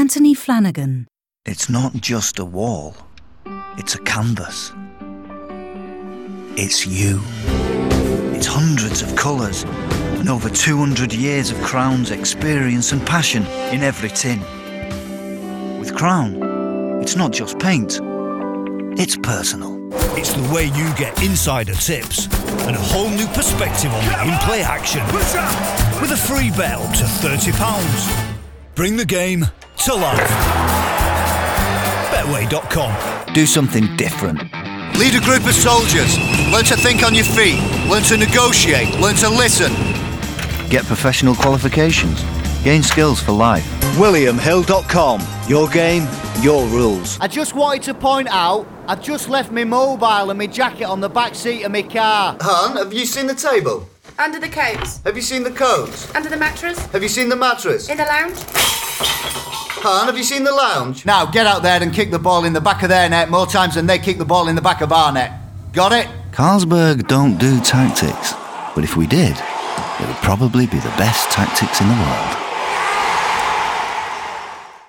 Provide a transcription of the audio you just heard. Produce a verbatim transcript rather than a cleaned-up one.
Anthony Flanagan. It's not just a wall, it's a canvas. It's you. It's hundreds of colours and over two hundred years of Crown's experience and passion in every tin. With Crown, it's not just paint, it's personal. It's the way you get insider tips and a whole new perspective on the in-play action. With a free bet up to thirty pounds. Bring the game to life. Betway dot com. Do something different. Lead a group of soldiers. Learn to think on your feet. Learn to negotiate. Learn to listen. Get professional qualifications. Gain skills for life. William Hill dot com. Your game, your rules. I just wanted to point out, I've just left my mobile and my jacket on the back seat of my car. Han, have you seen the table? Under the coats. Have you seen the coats? Under the mattress. Have you seen the mattress? In the lounge. Han, have you seen the lounge? Now get out there and kick the ball in the back of their net more times than they kick the ball in the back of our net. Got it? Carlsberg don't do tactics, but if we did, it would probably be the best tactics in the world.